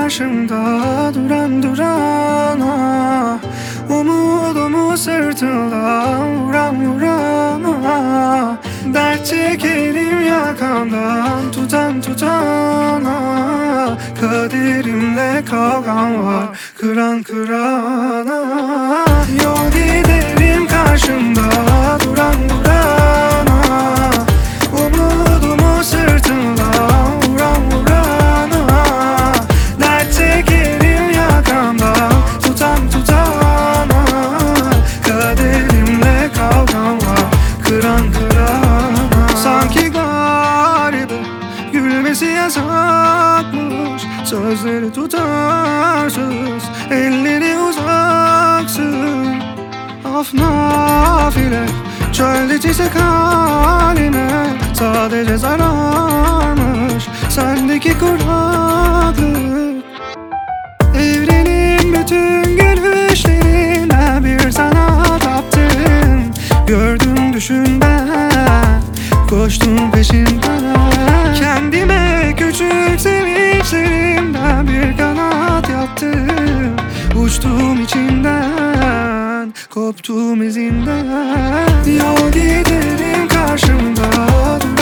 karşımda duran durana, umudumu sırtından vuran, dert çekerim yakamdan tutan tutana, kaderimle kavgam var kıran kırana. Yol giderim karşımda duran durana, umudumu sırtımdan vurana, dert çekerim yakamdan tutan tutana, kaderimle kavgam var kıran kırana. Sanki garibe gülmesi yasakmış, sözleri tutarsız, elleri uzaksın. Af nafile çölde çiçek haline, sadece zararmış sendeki kuraklık. Evrenin bütün gülüşlerine bir sana taptım. Gördüm düşün ben, koştum peşinden. Kendime küçük sevinçlerimden bir kanat yaptım. Uçtum içinden, koptum izinden. Yol giderim karşımda